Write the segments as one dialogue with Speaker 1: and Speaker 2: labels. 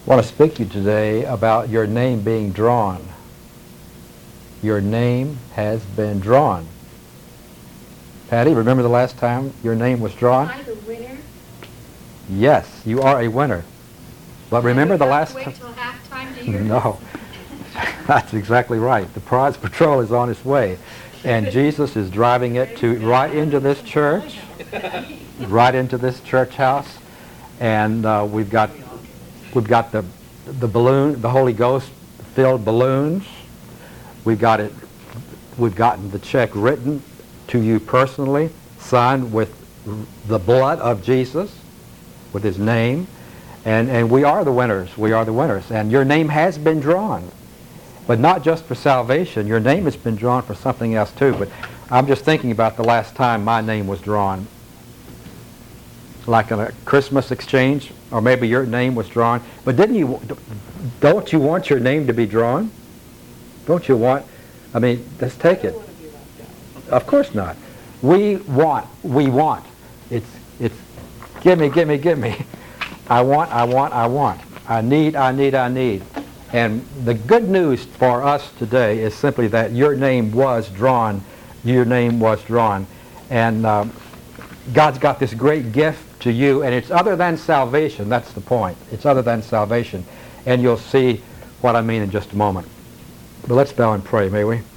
Speaker 1: want to speak to you today about your name being drawn. Your name has been drawn. Patty, remember the last time your name was drawn?
Speaker 2: Am I the winner?
Speaker 1: Yes, you are a winner. But remember the last
Speaker 2: time? Wait till halftime to hear
Speaker 1: No, that's exactly right. The prize patrol is on its way, and Jesus is driving it right into this church, right into this church house, and we've got the balloon, the Holy Ghost filled balloons. We've gotten the check written to you personally, signed with the blood of Jesus, with his name, and we are the winners. We are the winners, and your name has been drawn, but not just for salvation. Your name has been drawn for something else too. But I'm just thinking about the last time my name was drawn, like in a Christmas exchange, or maybe your name was drawn. But don't you want your name to be drawn? Don't you want? I mean, let's take it. Of course not. We want. It's give me. I want. I need. And the good news for us today is simply that your name was drawn. Your name was drawn. And God's got this great gift to you, and it's other than salvation. That's the point. It's other than salvation. And you'll see what I mean in just a moment. But let's bow and pray, may we?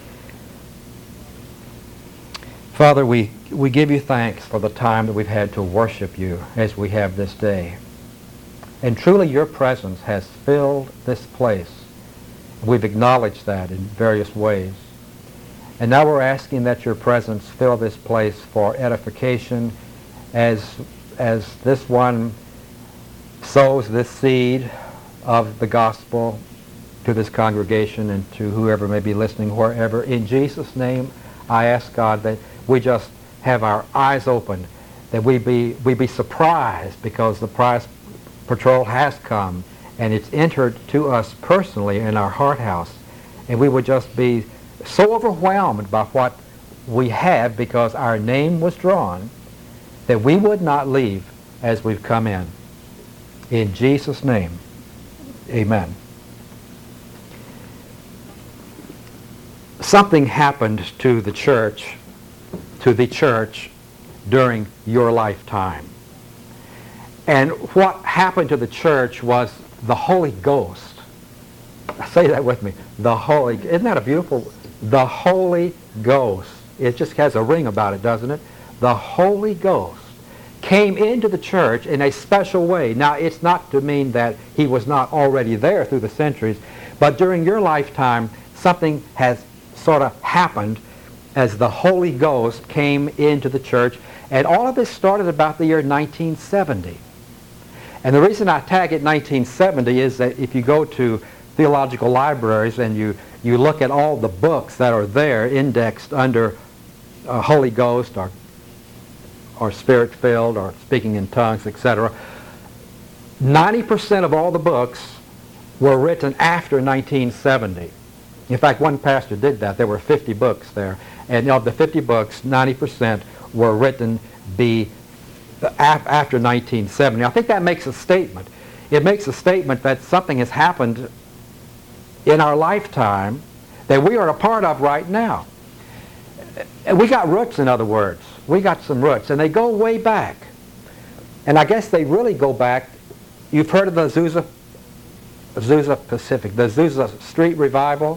Speaker 1: Father, we give you thanks for the time that we've had to worship you as we have this day. And truly your presence has filled this place. We've acknowledged that in various ways. And now we're asking that your presence fill this place for edification as this one sows this seed of the gospel to this congregation and to whoever may be listening wherever. In Jesus' name, I ask God that we just have our eyes open, that we be surprised because the prize patrol has come and it's entered to us personally in our heart house, and we would just be so overwhelmed by what we have because our name was drawn that we would not leave as we've come in. In Jesus' name, amen. Something happened to the church during your lifetime. And what happened to the church was the Holy Ghost. Say that with me. Isn't that a beautiful? The Holy Ghost. It just has a ring about it, doesn't it? The Holy Ghost came into the church in a special way. Now, it's not to mean that he was not already there through the centuries, but during your lifetime, something has sort of happened as the Holy Ghost came into the church, and all of this started about the year 1970. And the reason I tag it 1970 is that if you go to theological libraries and you look at all the books that are there indexed under Holy Ghost or Spirit-filled or speaking in tongues, etc., 90% of all the books were written after 1970. In fact, one pastor did that. There were 50 books there. And of the 50 books, 90% were written after 1970. I think that makes a statement. It makes a statement that something has happened in our lifetime that we are a part of right now. And we got roots, in other words. We got some roots, and they go way back. And I guess they really go back. You've heard of the Azusa Pacific, the Azusa Street Revival?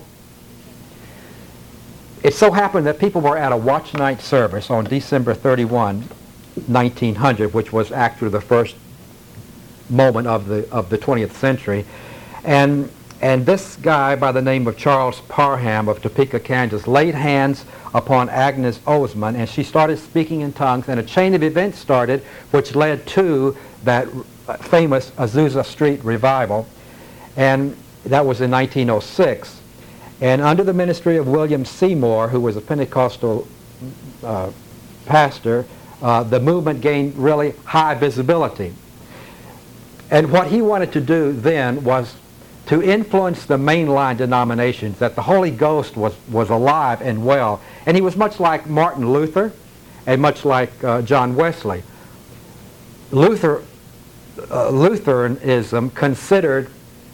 Speaker 1: It so happened that people were at a watch night service on December 31, 1900, which was actually the first moment of the 20th century. And this guy by the name of Charles Parham of Topeka, Kansas, laid hands upon Agnes Oseman, and she started speaking in tongues, and a chain of events started which led to that famous Azusa Street Revival. And that was in 1906. And under the ministry of William Seymour, who was a Pentecostal pastor, the movement gained really high visibility. And what he wanted to do then was to influence the mainline denominations, that the Holy Ghost was alive and well. And he was much like Martin Luther and much like John Wesley. Luther Lutheranism considered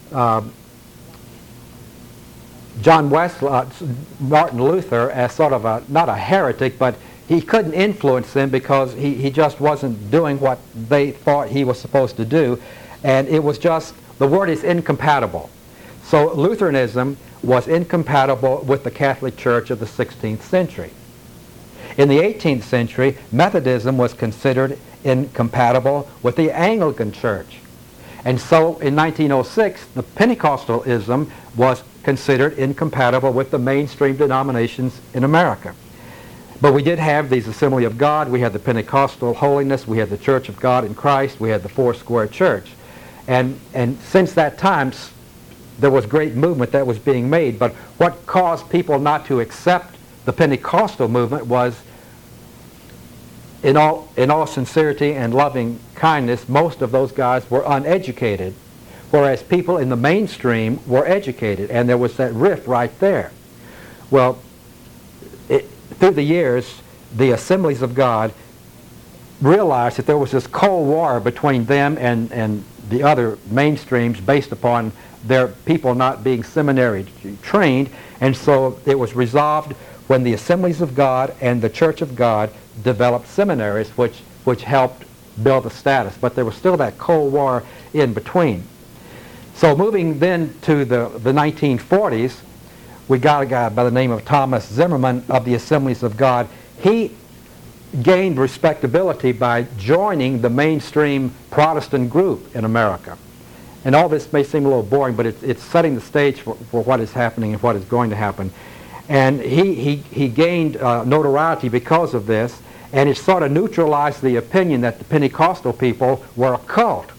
Speaker 1: Martin Luther as sort of not a heretic, but he couldn't influence them because he just wasn't doing what they thought he was supposed to do. And it was just, the word is incompatible. So Lutheranism was incompatible with the Catholic Church of the 16th century. In the 18th century, Methodism was considered incompatible with the Anglican Church. And so in 1906, the Pentecostalism was considered incompatible with the mainstream denominations in America. But we did have these Assembly of God, we had the Pentecostal holiness, we had the Church of God in Christ, we had the Foursquare Church. And since that time, there was great movement that was being made. But what caused people not to accept the Pentecostal movement was, in all sincerity and loving kindness, most of those guys were uneducated, whereas people in the mainstream were educated, and there was that rift right there. Well, through the years, the Assemblies of God realized that there was this cold war between them and the other mainstreams based upon their people not being seminary trained, and so it was resolved when the Assemblies of God and the Church of God developed seminaries which helped build the status. But there was still that cold war in between. So moving then to the 1940s, we got a guy by the name of Thomas Zimmerman of the Assemblies of God. He gained respectability by joining the mainstream Protestant group in America. And all this may seem a little boring, but it's setting the stage for what is happening and what is going to happen. And he gained notoriety because of this, and it sort of neutralized the opinion that the Pentecostal people were a cult.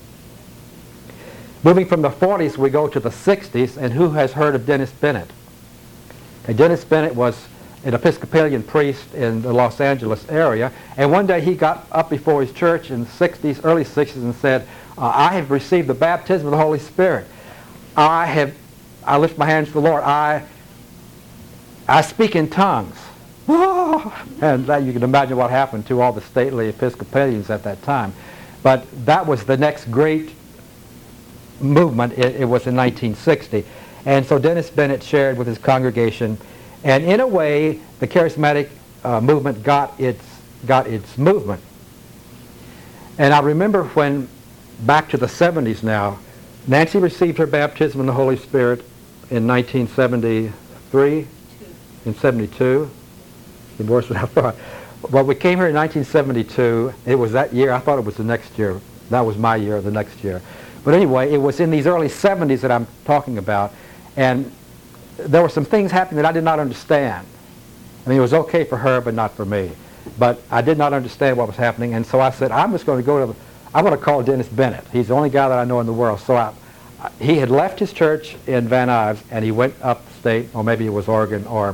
Speaker 1: Moving from the 40s, we go to the 60s, and who has heard of Dennis Bennett? Okay, Dennis Bennett was an Episcopalian priest in the Los Angeles area, and one day he got up before his church in the 60s, early 60s, and said, I have received the baptism of the Holy Spirit. I lift my hands to the Lord. I speak in tongues. And that, you can imagine what happened to all the stately Episcopalians at that time. But that was the next great movement. It was in 1960. And so Dennis Bennett shared with his congregation, and in a way, the charismatic movement got its movement. And I remember when, back to the 70s now, Nancy received her baptism in the Holy Spirit in 1973, in 72. It's worse than I thought. Well, we came here in 1972. It was that year. I thought it was the next year. That was my year, the next year. But anyway, it was in these early 70s that I'm talking about, and there were some things happening that I did not understand. I mean, it was okay for her, but not for me. But I did not understand what was happening, and so I said, I'm just going to go to I'm going to call Dennis Bennett. He's the only guy that I know in the world. So he had left his church in Van Nuys, and he went upstate, or maybe it was Oregon or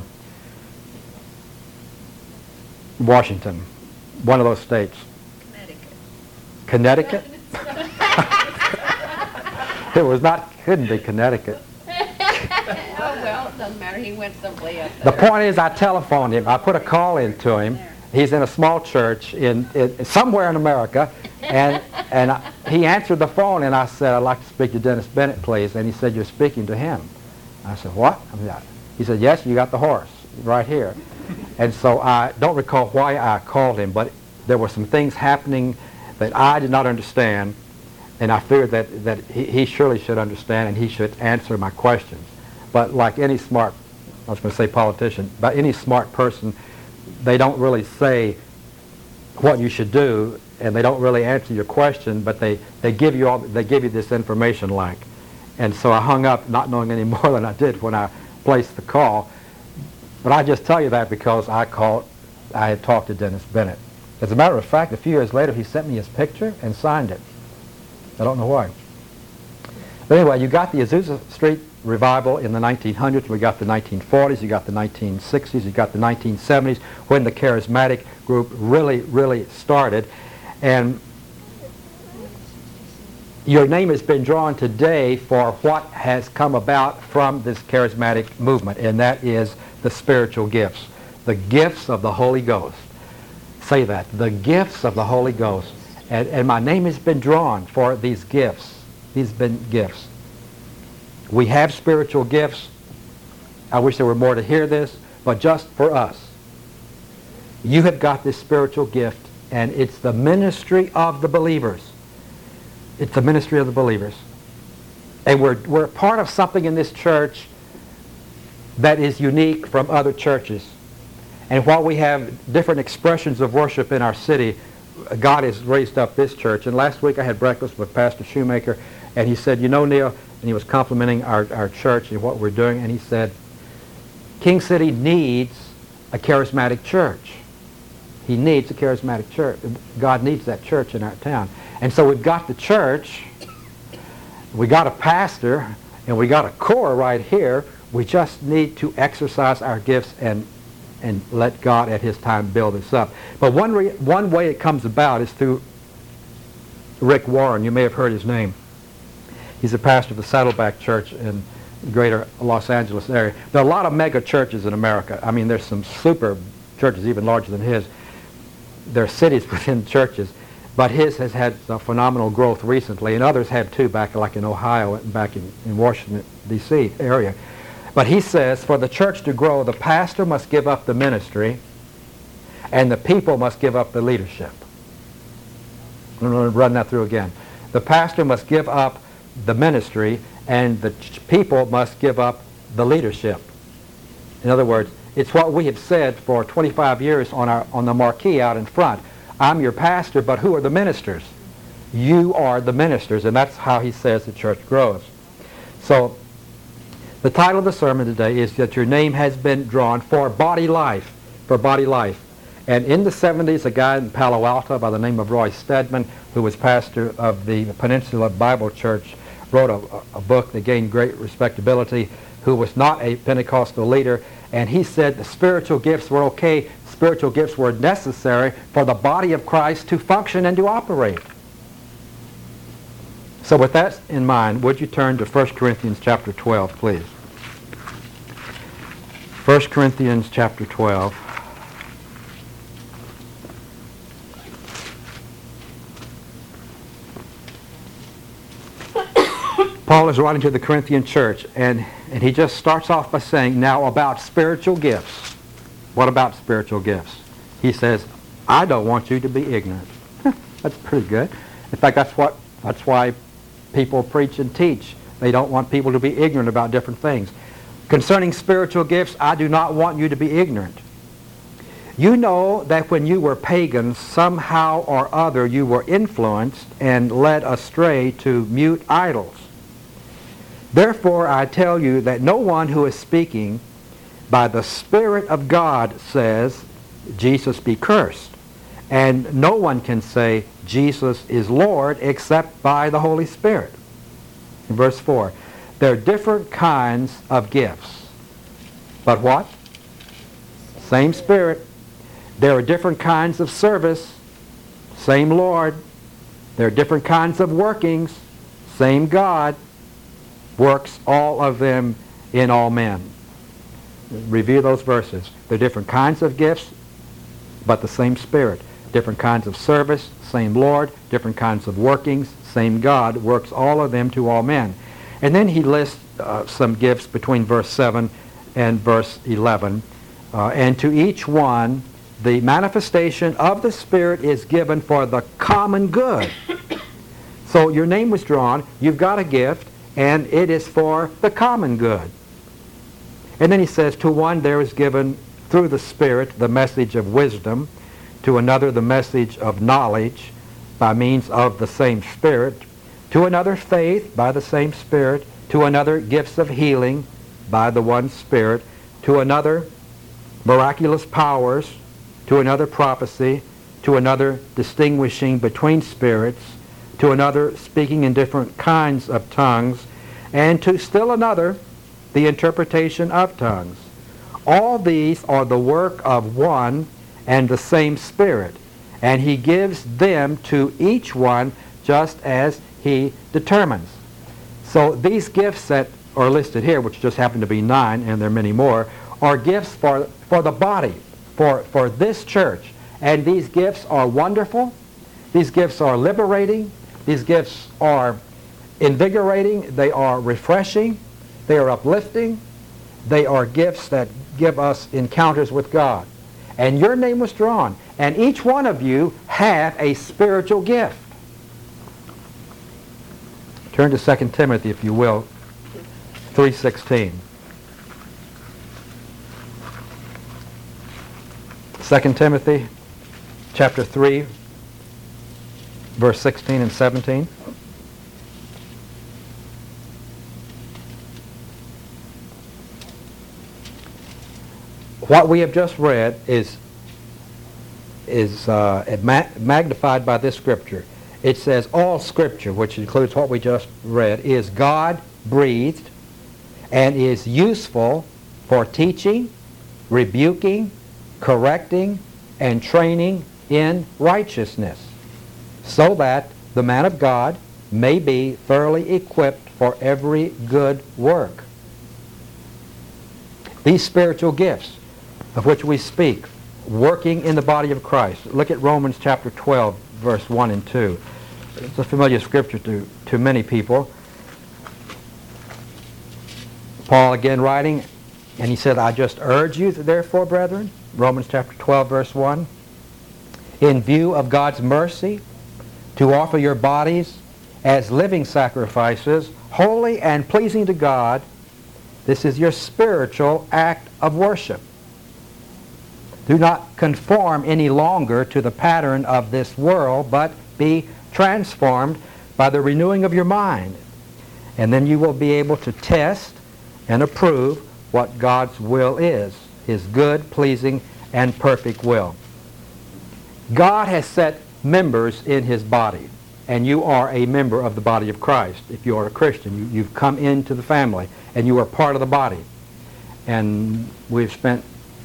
Speaker 1: Washington, one of those states. Connecticut? It was not, couldn't be Connecticut.
Speaker 2: Oh, well, it doesn't matter. He went someplace up there.
Speaker 1: The point is, I telephoned him. I put a call into him. He's in a small church in somewhere in America, and he answered the phone, and I said, I'd like to speak to Dennis Bennett, please. And he said, you're speaking to him. I said, what? He said, yes, you got the horse right here. And so I don't recall why I called him, but there were some things happening that I did not understand, and I figured that he surely should understand, and he should answer my questions. But like any smart, I was going to say politician, but any smart person, they don't really say what you should do, and they don't really answer your question, but they give you this information like. And so I hung up not knowing any more than I did when I placed the call. But I just tell you that because I had talked to Dennis Bennett. As a matter of fact, a few years later, he sent me his picture and signed it. I don't know why. But anyway, you got the Azusa Street revival in the 1900s. We got the 1940s. You got the 1960s. You got the 1970s when the charismatic group really, really started. And your name has been drawn today for what has come about from this charismatic movement, and that is the spiritual gifts, the gifts of the Holy Ghost. Say that, the gifts of the Holy Ghost. And my name has been drawn for these gifts. These have been gifts. We have spiritual gifts. I wish there were more to hear this, but just for us. You have got this spiritual gift, and it's the ministry of the believers. It's the ministry of the believers. And we're part of something in this church that is unique from other churches. And while we have different expressions of worship in our city, God has raised up this church. And last week I had breakfast with Pastor Shoemaker, and he said, you know, Neil, and he was complimenting our church and what we're doing, and he said, King City needs a charismatic church. He needs a charismatic church. God needs that church in our town. And so we've got the church, we got a pastor, and we got a core right here. We just need to exercise our gifts and let God at His time build this up. But one way it comes about is through Rick Warren. You may have heard his name. He's a pastor of the Saddleback Church in the greater Los Angeles area. There are a lot of mega churches in America. I mean, there's some super churches even larger than his. There are cities within churches. But his has had a phenomenal growth recently, and others have too, back like in Ohio and back in Washington, D.C. area. But he says, for the church to grow, the pastor must give up the ministry, and the people must give up the leadership. I'm going to run that through again. The pastor must give up the ministry, and the people must give up the leadership. In other words, it's what we have said for 25 years on the marquee out in front. I'm your pastor, but who are the ministers? You are the ministers, and that's how he says the church grows. So the title of the sermon today is that your name has been drawn for body life, for body life. And in the 70s, a guy in Palo Alto by the name of Roy Stedman, who was pastor of the Peninsula Bible Church, wrote a book that gained great respectability, who was not a Pentecostal leader, and he said the spiritual gifts were okay. Spiritual gifts were necessary for the body of Christ to function and to operate. So with that in mind, would you turn to 1 Corinthians chapter 12, please? 1 Corinthians chapter 12. Paul is writing to the Corinthian church, and he just starts off by saying, now about spiritual gifts. What about spiritual gifts? He says, I don't want you to be ignorant. That's pretty good. In fact, that's why people preach and teach. They don't want people to be ignorant about different things. Concerning spiritual gifts, I do not want you to be ignorant. You know that when you were pagans, somehow or other you were influenced and led astray to mute idols. Therefore, I tell you that no one who is speaking by the Spirit of God says, Jesus be cursed. And no one can say, Jesus is Lord, except by the Holy Spirit. In verse 4, there are different kinds of gifts. But what? Same Spirit. There are different kinds of service. Same Lord. There are different kinds of workings. Same God. Works all of them in all men. Review those verses. There are different kinds of gifts, but the same Spirit. Different kinds of service, same Lord. Different kinds of workings, same God. Works all of them to all men. And then he lists some gifts between verse 7 and verse 11. And to each one, the manifestation of the Spirit is given for the common good. So your name was drawn, you've got a gift, and it is for the common good. And then he says, to one there is given through the Spirit the message of wisdom, to another the message of knowledge by means of the same Spirit, to another faith by the same Spirit, to another gifts of healing by the one Spirit, to another miraculous powers, to another prophecy, to another distinguishing between spirits, to another speaking in different kinds of tongues, and to still another the interpretation of tongues. All these are the work of one and the same Spirit, and he gives them to each one just as he determines. So these gifts that are listed here, which just happen to be 9, and there are many more, are gifts for the body, for this church. And these gifts are wonderful. These gifts are liberating. These gifts are invigorating. They are refreshing. They are uplifting. They are gifts that give us encounters with God. And your name was drawn. And each one of you have a spiritual gift. Turn to 2 Timothy, if you will, 3:16. 2 Timothy chapter 3, verse 16 and 17. What we have just read is magnified by this scripture. It says all scripture, which includes what we just read, is God-breathed and is useful for teaching, rebuking, correcting, and training in righteousness, so that the man of God may be thoroughly equipped for every good work. These spiritual gifts of which we speak, working in the body of Christ. Look at Romans chapter 12, verse 1 and 2. It's a familiar scripture to many people. Paul again writing, and he said, I just urge you, therefore, brethren, Romans chapter 12, verse 1, in view of God's mercy, to offer your bodies as living sacrifices, holy and pleasing to God. This is your spiritual act of worship. Do not conform any longer to the pattern of this world, but be transformed by the renewing of your mind. And then you will be able to test and approve what God's will is, His good, pleasing, and perfect will. God has set members in His body, and you are a member of the body of Christ. If you are a Christian, you've come into the family, and you are part of the body. And we've spent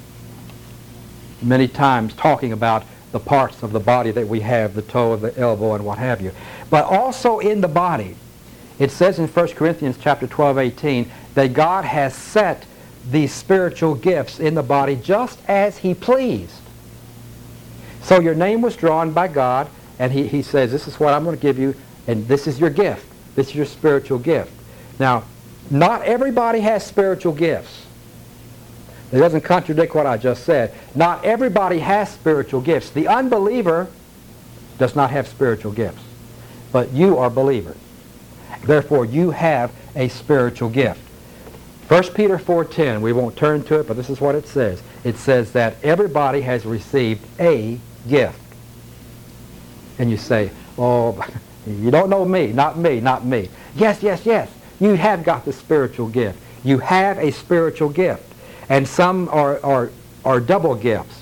Speaker 1: many times talking about the parts of the body that we have, the toe, the elbow, and what have you. But also in the body, it says in 1 Corinthians chapter 12, 18, that God has set these spiritual gifts in the body just as He pleased. So your name was drawn by God, and He says, this is what I'm going to give you, and this is your gift. This is your spiritual gift. Now, not everybody has spiritual gifts. It doesn't contradict what I just said. Not everybody has spiritual gifts. The unbeliever does not have spiritual gifts. But you are believers. Therefore, you have a spiritual gift. 1 Peter 4:10, we won't turn to it, but this is what it says. It says that everybody has received a gift. And you say, oh, you don't know me, not me, not me. Yes, yes, yes. You have got the spiritual gift. You have a spiritual gift. And some are double gifts.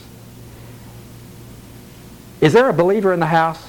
Speaker 1: Is there a believer in the house?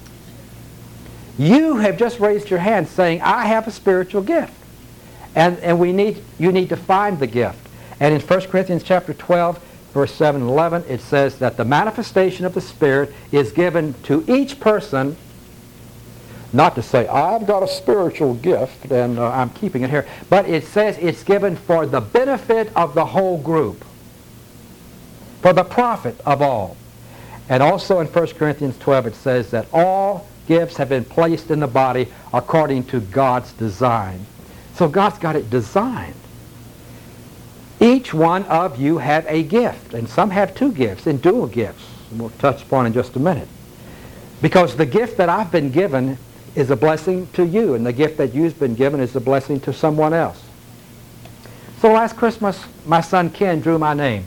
Speaker 1: You have just raised your hand saying, I have a spiritual gift. And you need to find the gift. And in 1 Corinthians chapter 12, verse 7 and 11, it says that the manifestation of the Spirit is given to each person, not to say, I've got a spiritual gift and I'm keeping it here, but it says it's given for the benefit of the whole group, for the profit of all. And also in 1 Corinthians 12 it says that all gifts have been placed in the body according to God's design. So God's got it designed. Each one of you have a gift, and some have two gifts and dual gifts. We'll touch upon in just a minute. Because the gift that I've been given is a blessing to you, and the gift that you've been given is a blessing to someone else. So last Christmas, my son Ken drew my name.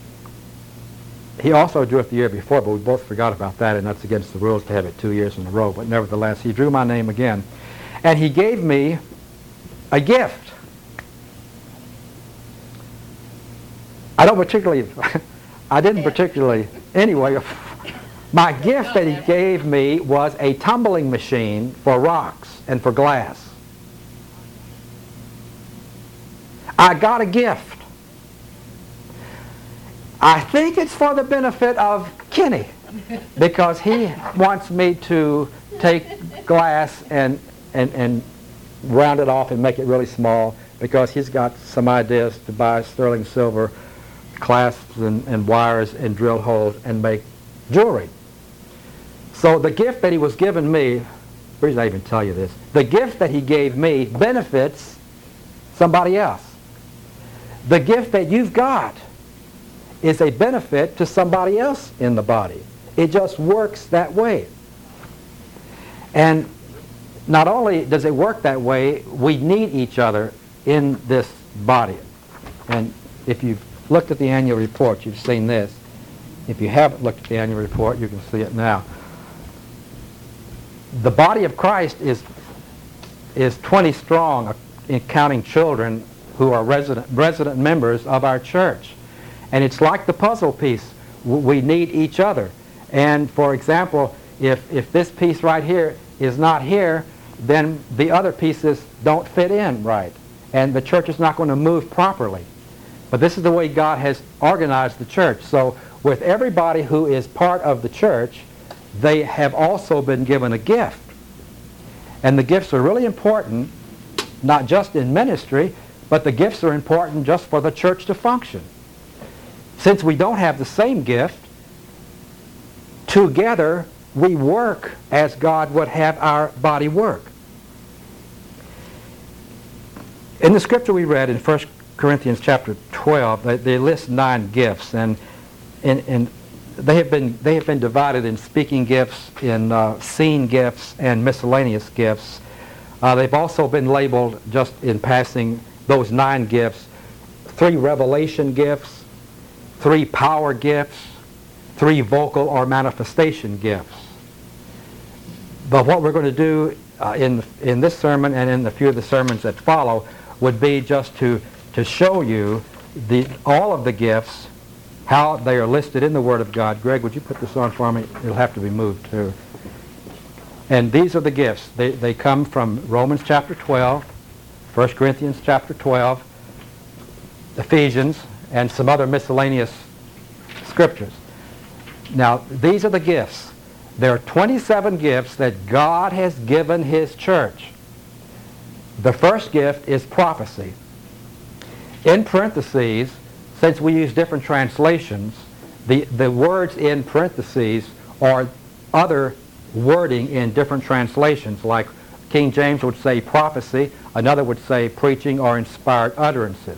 Speaker 1: He also drew it the year before, but we both forgot about that, and that's against the rules to have it 2 years in a row. But nevertheless, he drew my name again. And he gave me a gift. I didn't particularly, anyway, my gift that he gave me was a tumbling machine for rocks and for glass. I got a gift. I think it's for the benefit of Kenny, because he wants me to take glass and round it off and make it really small, because he's got some ideas to buy sterling silver clasps and wires and drill holes and make jewelry. So the gift that he was giving me, the reason I even tell you this, the gift that he gave me benefits somebody else. The gift that you've got is a benefit to somebody else in the body. It just works that way. And not only does it work that way, we need each other in this body. And if you've looked at the annual report, you've seen this. If you haven't looked at the annual report, you can see it now. The body of Christ is 20 strong, counting children who are resident members of our church. And it's like the puzzle piece. We need each other. And for example, if this piece right here is not here, then the other pieces don't fit in right. And the church is not going to move properly. But this is the way God has organized the church. So with everybody who is part of the church, they have also been given a gift. And the gifts are really important, not just in ministry, but the gifts are important just for the church to function. Since we don't have the same gift, together we work as God would have our body work. In the scripture we read in 1 Corinthians chapter 12, they list 9 gifts, and they have been divided in speaking gifts, in seeing gifts, and miscellaneous gifts. They've also been labeled, just in passing, those 9 gifts: 3 revelation gifts, 3 power gifts, 3 vocal or manifestation gifts. But what we're going to do in this sermon and in a few of the sermons that follow would be just to show you all of the gifts, how they are listed in the Word of God. Greg, would you put this on for me? It'll have to be moved too. And these are the gifts. They come from Romans chapter 12, 1 Corinthians chapter 12, Ephesians, and some other miscellaneous scriptures. Now, these are the gifts. There are 27 gifts that God has given His church. The first gift is prophecy. In parentheses, since we use different translations, the words in parentheses are other wording in different translations. Like King James would say prophecy, another would say preaching or inspired utterances.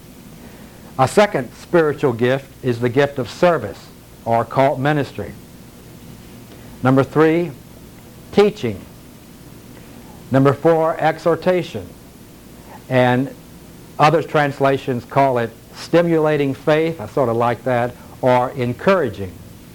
Speaker 1: A second spiritual gift is the gift of service or cult ministry. Number 3, teaching. Number 4, exhortation. And other translations call it stimulating faith, I sort of like that, or encouraging.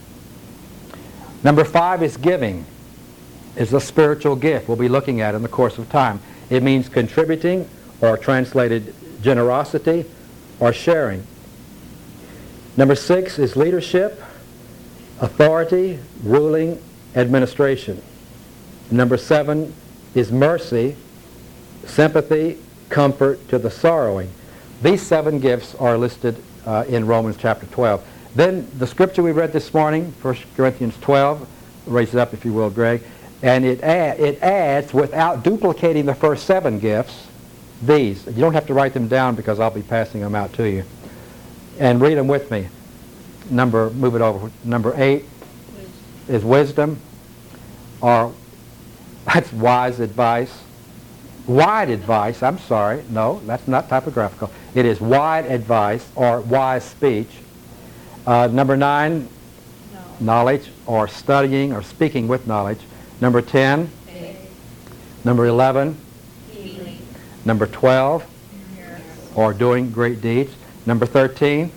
Speaker 1: Number 5 is giving. It's a spiritual gift we'll be looking at in the course of time. It means contributing, or translated generosity, or sharing. Number 6 is leadership, authority, ruling, administration. Number 7 is mercy, sympathy, comfort to the sorrowing. These 7 gifts are listed in Romans chapter 12. Then the scripture we read this morning, 1 Corinthians 12, raise it up if you will, Greg, and it adds, without duplicating the first 7 gifts, these. You don't have to write them down because I'll be passing them out to you. And read them with me. Move it over. Number 8 is wisdom, or that's wise advice. Wide advice, I'm sorry. No, that's not typographical. It is wide advice or wise speech. Number 9, knowledge, or studying or speaking with knowledge. Number 10, number 11, number 12, or doing great deeds. Number 13,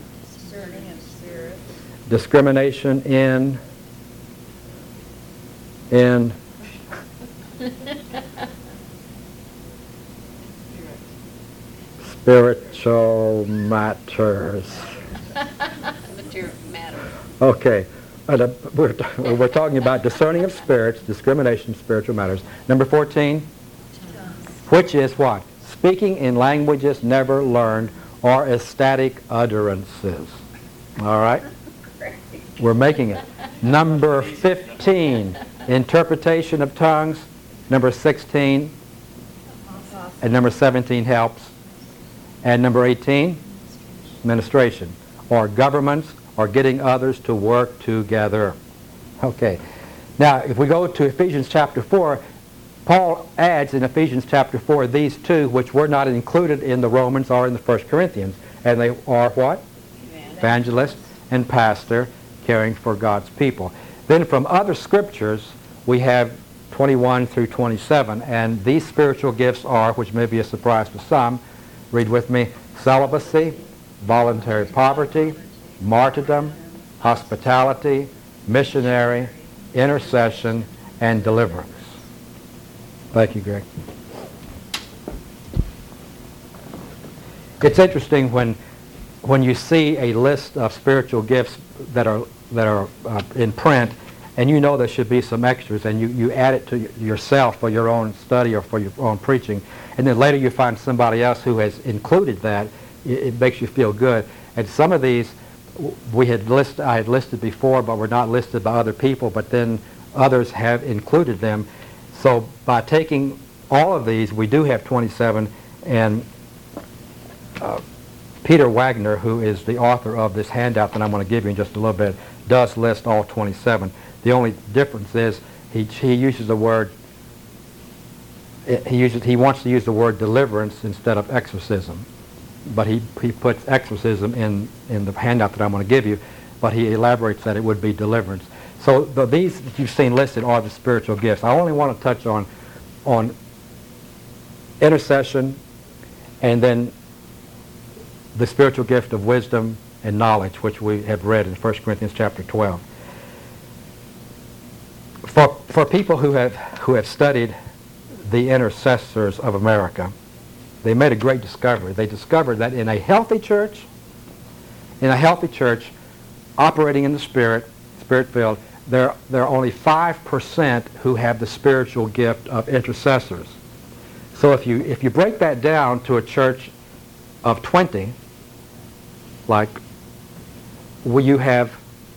Speaker 1: discrimination in spiritual matters. Okay. We're talking about discerning of spirits, discrimination, spiritual matters. Number 14, which is what? Speaking in languages never learned or ecstatic utterances. All right? We're making it. Number 15, interpretation of tongues. Number 16, and number 17, helps. And number 18, administration, or governments, or getting others to work together. Okay. Now, if we go to Ephesians chapter 4, Paul adds in Ephesians chapter 4 these two, which were not included in the Romans or in the 1 Corinthians. And they are what? Evangelist and pastor, caring for God's people. Then from other scriptures, we have 21 through 27. And these spiritual gifts are, which may be a surprise to some, read with me, celibacy, voluntary poverty, martyrdom, hospitality, missionary, intercession, and deliverance. Thank you, Greg. It's interesting when you see a list of spiritual gifts that are in print, and you know there should be some extras, and you add it to yourself for your own study or for your own preaching, and then later you find somebody else who has included that. It makes you feel good. And some of these I had listed before, but were not listed by other people, but then others have included them. So by taking all of these, we do have 27, and Peter Wagner, who is the author of this handout that I'm going to give you in just a little bit, does list all 27. The only difference is he uses the word, he wants to use the word deliverance instead of exorcism. But he puts exorcism in the handout that I'm going to give you, but he elaborates that it would be deliverance. So these that you've seen listed are the spiritual gifts. I only want to touch on intercession, and then the spiritual gift of wisdom and knowledge, which we have read in 1 Corinthians chapter 12. For people who have studied the intercessors of America, they made a great discovery. They discovered that in a healthy church operating in the Spirit-filled, there are only 5% who have the spiritual gift of intercessors. So if you break that down to a church of 20, like you have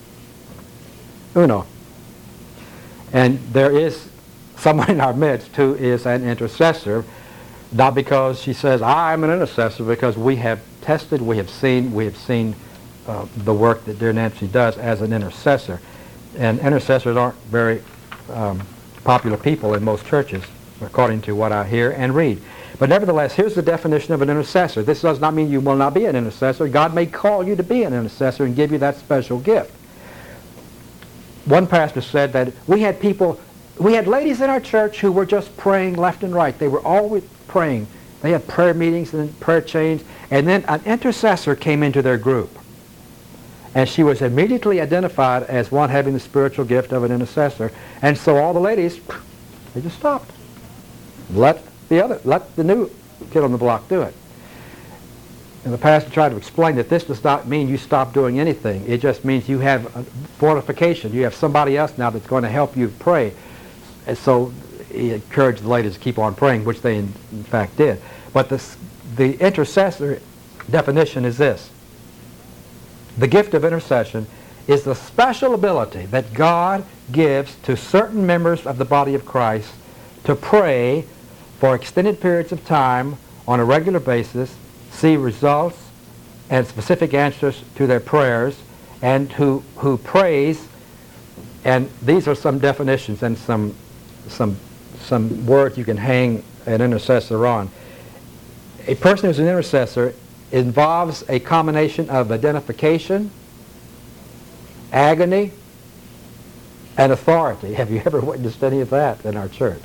Speaker 1: uno. And there is someone in our midst who is an intercessor, not because she says, I'm an intercessor, because we have tested, we have seen the work that dear Nancy does as an intercessor. And intercessors aren't very popular people in most churches, according to what I hear and read. But nevertheless, here's the definition of an intercessor. This does not mean you will not be an intercessor. God may call you to be an intercessor and give you that special gift. One pastor said that we had ladies in our church who were just praying left and right. They were always praying. They had prayer meetings and prayer chains, and then an intercessor came into their group. And she was immediately identified as one having the spiritual gift of an intercessor. And so all the ladies, they just stopped. Let the new kid on the block do it. And the pastor tried to explain that this does not mean you stop doing anything. It just means you have a fortification. You have somebody else now that's going to help you pray. And so he encouraged the ladies to keep on praying, which they in fact did. But the intercessor definition is this. The gift of intercession is the special ability that God gives to certain members of the body of Christ to pray for extended periods of time on a regular basis, see results and specific answers to their prayers, and who prays, and these are some definitions and some words you can hang an intercessor on. A person who's an intercessor involves a combination of identification, agony, and authority. Have you ever witnessed any of that in our church?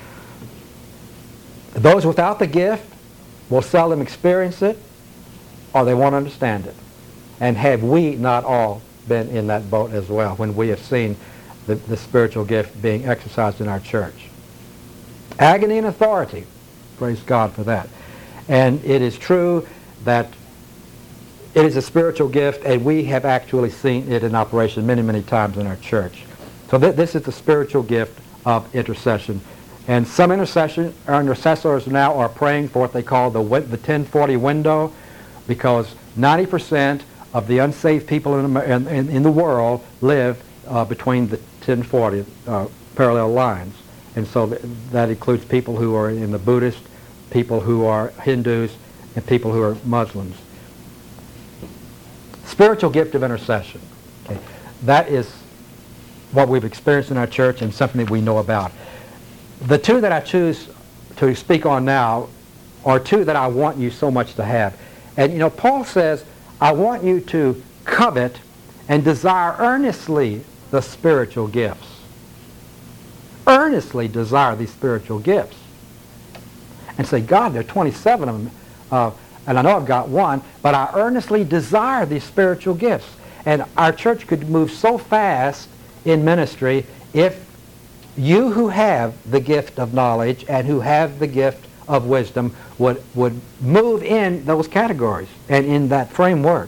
Speaker 1: Those without the gift will seldom experience it, or they won't understand it. And have we not all been in that boat as well when we have seen the spiritual gift being exercised in our church? Agony and authority. Praise God for that. And it is true that it is a spiritual gift, and we have actually seen it in operation many, many times in our church. So this is the spiritual gift of intercession. And some intercessors now are praying for what they call the 1040 window, because 90% of the unsaved people in the world live between the 1040 parallel lines. And so that includes people who are in the Buddhist, people who are Hindus, and people who are Muslims. Spiritual gift of intercession. Okay. That is what we've experienced in our church and something that we know about. The two that I choose to speak on now are two that I want you so much to have. And Paul says, I want you to covet and desire earnestly the spiritual gifts. Earnestly desire these spiritual gifts. And say, God, there are 27 of them, and I know I've got one, but I earnestly desire these spiritual gifts. And our church could move so fast in ministry if you who have the gift of knowledge and who have the gift of wisdom would move in those categories and in that framework.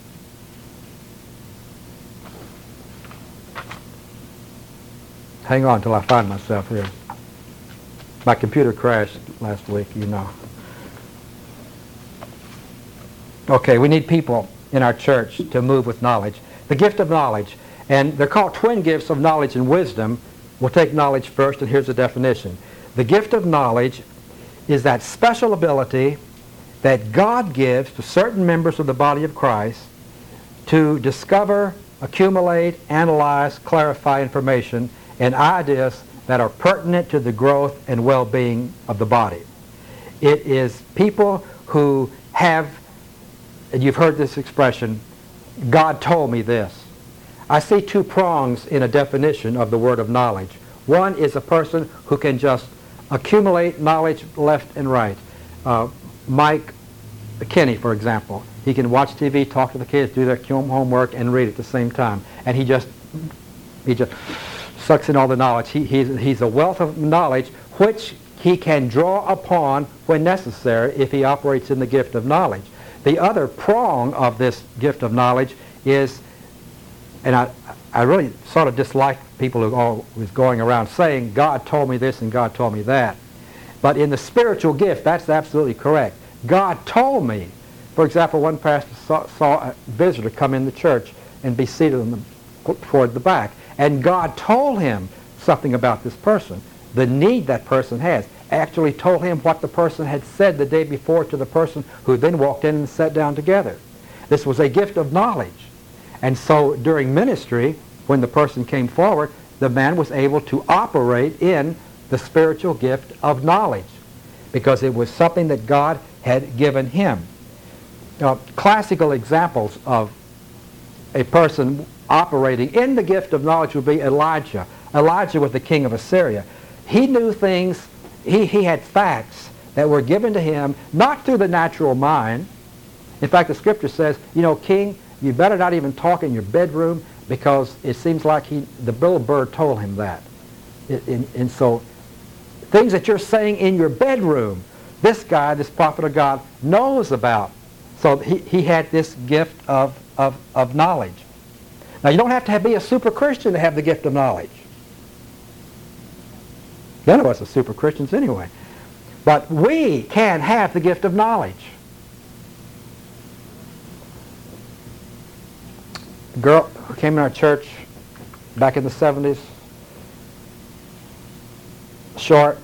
Speaker 1: Hang on till I find myself here. My computer crashed last week, Okay, we need people in our church to move with knowledge. The gift of knowledge. And they're called twin gifts of knowledge and wisdom. We'll take knowledge first, and here's the definition. The gift of knowledge is that special ability that God gives to certain members of the body of Christ to discover, accumulate, analyze, clarify information and ideas that are pertinent to the growth and well-being of the body. It is people who have, and you've heard this expression, God told me this. I see two prongs in a definition of the word of knowledge. One is a person who can just accumulate knowledge left and right. Mike Kinney, for example, he can watch TV, talk to the kids, do their homework, and read at the same time. And he just sucks in all the knowledge. He's a wealth of knowledge which he can draw upon when necessary if he operates in the gift of knowledge. The other prong of this gift of knowledge is, and I really sort of dislike people who are always going around saying, God told me this and God told me that. But in the spiritual gift, that's absolutely correct. God told me. For example, one pastor saw a visitor come in the church and be seated toward the back. And God told him something about this person, the need that person has. Actually told him what the person had said the day before to the person who then walked in and sat down together. This was a gift of knowledge. And so during ministry, when the person came forward, the man was able to operate in the spiritual gift of knowledge because it was something that God had given him. Classical examples of a person operating in the gift of knowledge would be Elijah. Elijah was the king of Assyria. He knew things, he had facts that were given to him, not through the natural mind. In fact, the scripture says, king, you better not even talk in your bedroom because it seems like the little bird told him that. And so things that you're saying in your bedroom, this guy, this prophet of God, knows about. So he had this gift of knowledge. Now, you don't have to be a super Christian to have the gift of knowledge. None of us are super Christians anyway. But we can have the gift of knowledge. A girl who came in our church back in the 70s, short,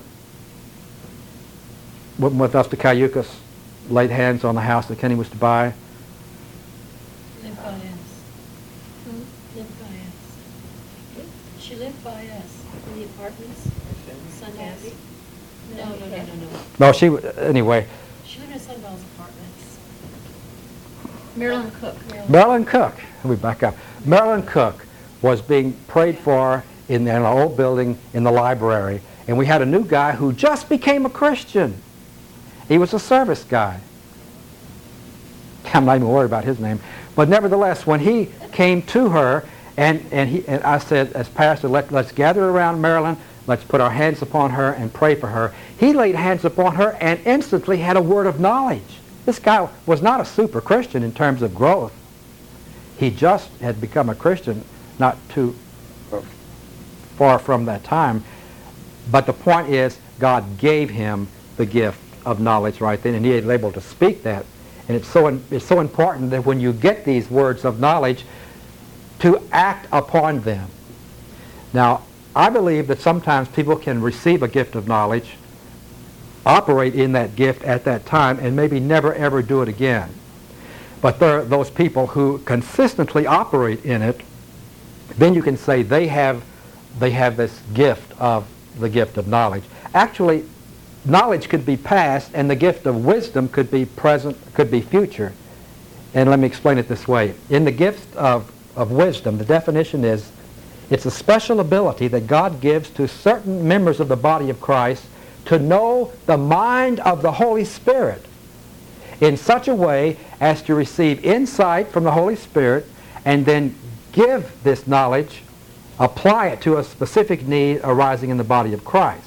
Speaker 1: went with us to Cayucas, laid hands on the house that Kenny was to buy.
Speaker 3: Lived by us. Lived by us. She lived by us in the apartments. Sundays. No.
Speaker 1: No, anyway.
Speaker 3: She lived in Sunbell's apartments.
Speaker 2: Marilyn Cook.
Speaker 1: Marilyn Cook. Let me back up. Marilyn Cook was being prayed for in an old building in the library, and we had a new guy who just became a Christian. He was a service guy. I'm not even worried about his name. But nevertheless, when he came to her, and I said, as pastor, let's gather around Marilyn, let's put our hands upon her and pray for her. He laid hands upon her and instantly had a word of knowledge. This guy was not a super Christian in terms of growth. He just had become a Christian not too far from that time. But the point is, God gave him the gift of knowledge right then, and he was able to speak that. And it's so important that when you get these words of knowledge, to act upon them. Now, I believe that sometimes people can receive a gift of knowledge, operate in that gift at that time, and maybe never ever do it again. But there are those people who consistently operate in it then you can say they have this gift of the gift of knowledge. Actually, knowledge could be past, and the gift of wisdom could be present, could be future. And let me explain it this way. In the gift of wisdom, the definition is, it's a special ability that God gives to certain members of the body of Christ to know the mind of the Holy Spirit in such a way as to receive insight from the Holy Spirit and then give this knowledge, apply it to a specific need arising in the body of Christ.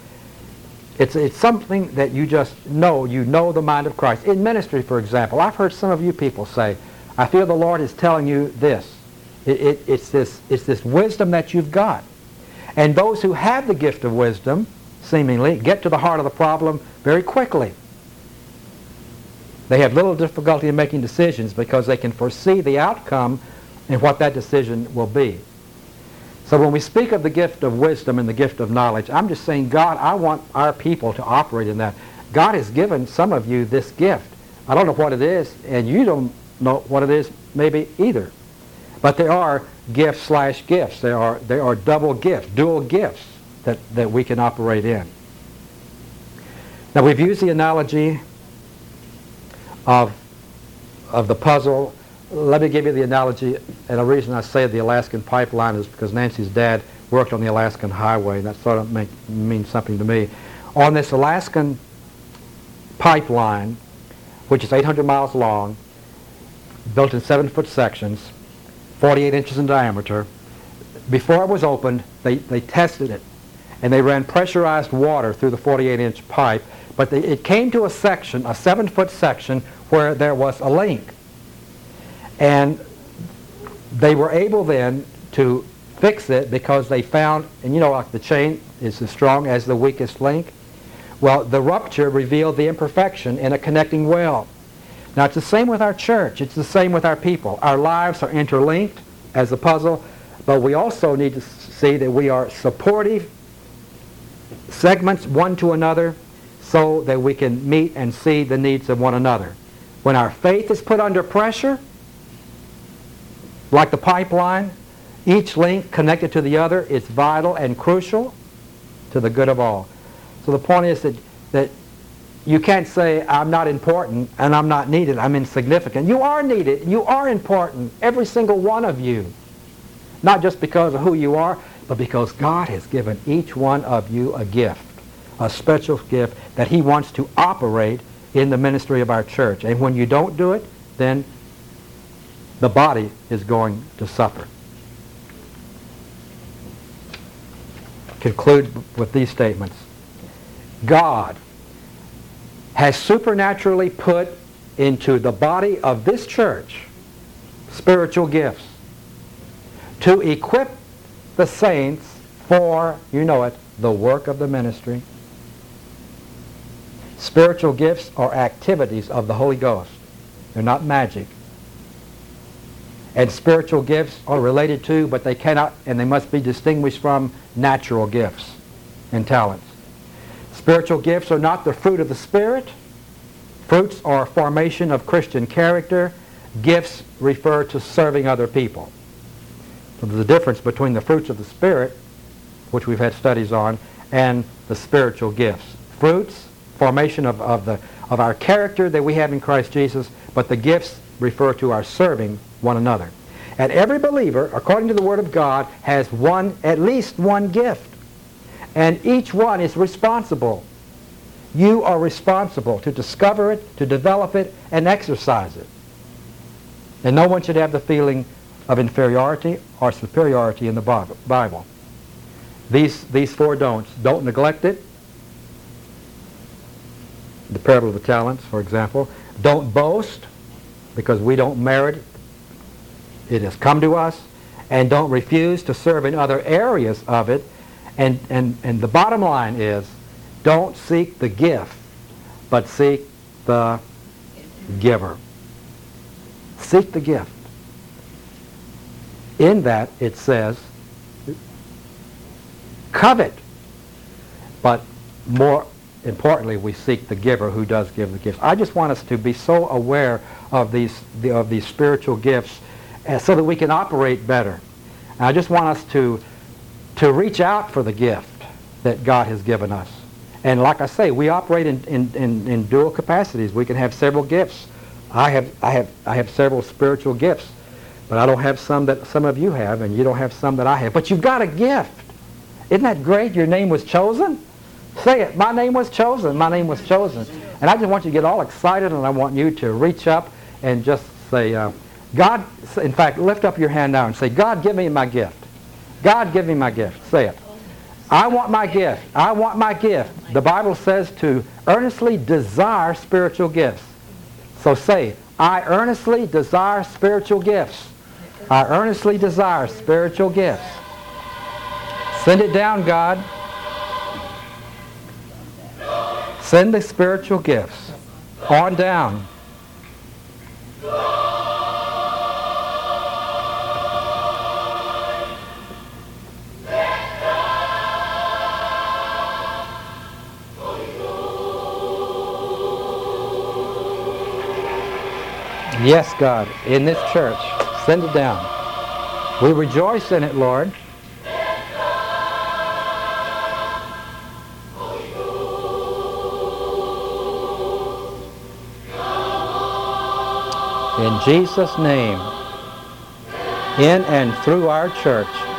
Speaker 1: It's something that you just know. You know the mind of Christ. In ministry, for example, I've heard some of you people say, I feel the Lord is telling you this. It's this wisdom that you've got. And those who have the gift of wisdom, seemingly, get to the heart of the problem very quickly. They have little difficulty in making decisions because they can foresee the outcome and what that decision will be. So when we speak of the gift of wisdom and the gift of knowledge, I'm just saying, God, I want our people to operate in that. God has given some of you this gift. I don't know what it is, and you don't know what it is maybe either. But there are gifts/gifts. There are double gifts, dual gifts that we can operate in. Now we've used the analogy of the puzzle. Let me give you the analogy, and the reason I say the Alaskan pipeline is because Nancy's dad worked on the Alaskan highway, and that sort of means something to me. On this Alaskan pipeline, which is 800 miles long, built in 7-foot sections, 48 inches in diameter, before it was opened, they tested it, and they ran pressurized water through the 48-inch pipe, but it came to a section, a 7-foot section, where there was a leak. And they were able then to fix it because they found, and you know, like the chain is as strong as the weakest link. Well, the rupture revealed the imperfection in a connecting well. Now, it's the same with our church. It's the same with our people. Our lives are interlinked as a puzzle, but we also need to see that we are supportive segments one to another so that we can meet and see the needs of one another. When our faith is put under pressure, like the pipeline, each link connected to the other is vital and crucial to the good of all. So the point is that you can't say, I'm not important and I'm not needed, I'm insignificant. You are needed, you are important, every single one of you. Not just because of who you are, but because God has given each one of you a gift, a special gift that He wants to operate in the ministry of our church. And when you don't do it, then the body is going to suffer. Conclude with these statements. God has supernaturally put into the body of this church spiritual gifts to equip the saints for, you know it, the work of the ministry. Spiritual gifts are activities of the Holy Ghost. They're not magic. And spiritual gifts are related to, but they cannot and they must be distinguished from natural gifts and talents. Spiritual gifts are not the fruit of the Spirit. Fruits are a formation of Christian character. Gifts refer to serving other people. So there's a difference between the fruits of the Spirit, which we've had studies on, and the spiritual gifts. Fruits, formation of our character that we have in Christ Jesus, but the gifts refer to our serving one another. And every believer, according to the Word of God, has at least one gift. And each one is responsible. You are responsible to discover it, to develop it, and exercise it. And no one should have the feeling of inferiority or superiority in the Bible. These four don'ts. Don't neglect it. The parable of the talents, for example. Don't boast, because we don't merit it. It has come to us. And don't refuse to serve in other areas of it. And the bottom line is, don't seek the gift, but seek the giver. Seek the gift. In that, it says, covet, but more importantly, we seek the giver who does give the gifts. I just want us to be so aware of these spiritual gifts so that we can operate better. And I just want us to reach out for the gift that God has given us. And like I say, we operate in dual capacities. We can have several gifts. I have several spiritual gifts, but I don't have some that some of you have, and you don't have some that I have. But you've got a gift. Isn't that great? Your name was chosen. Say it. My name was chosen. My name was chosen. And I just want you to get all excited, and I want you to reach up and just say, God, in fact, lift up your hand now and say, God, give me my gift. God, give me my gift. Say it. I want my gift. I want my gift. The Bible says to earnestly desire spiritual gifts. So say, I earnestly desire spiritual gifts. I earnestly desire spiritual gifts. Send it down, God. Send the spiritual gifts on down. Yes, God, in this church, send it down. We rejoice in it, Lord. In Jesus' name, in and through our church,